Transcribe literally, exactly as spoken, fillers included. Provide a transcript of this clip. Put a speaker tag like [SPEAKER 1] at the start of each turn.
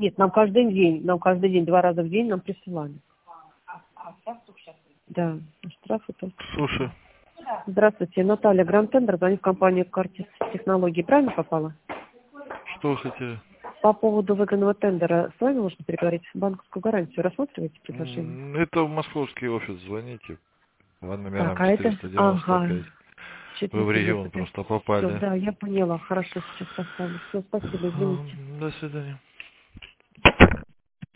[SPEAKER 1] Нет, нам каждый день, нам каждый день, два раза в день нам присылали. Да, здравствуйте.
[SPEAKER 2] Слушай.
[SPEAKER 1] Здравствуйте, Наталья, Гранд Тендер, звоню в компанию Картис Технологии. Правильно попала?
[SPEAKER 2] Что вы хотели?
[SPEAKER 1] По поводу выгодного тендера с вами можно переговорить? Банковскую гарантию рассматриваете предложение?
[SPEAKER 2] М, Это в московский офис звоните. По
[SPEAKER 1] Так,
[SPEAKER 2] номерам
[SPEAKER 1] а это...
[SPEAKER 2] четыреста девяносто
[SPEAKER 1] Ага,
[SPEAKER 2] пять. Вы в
[SPEAKER 1] четыреста девяносто
[SPEAKER 2] регион
[SPEAKER 1] пять.
[SPEAKER 2] просто
[SPEAKER 1] Все,
[SPEAKER 2] попали.
[SPEAKER 1] да, я поняла. Хорошо, сейчас поставлю. Все, спасибо, извините.
[SPEAKER 2] М, До свидания.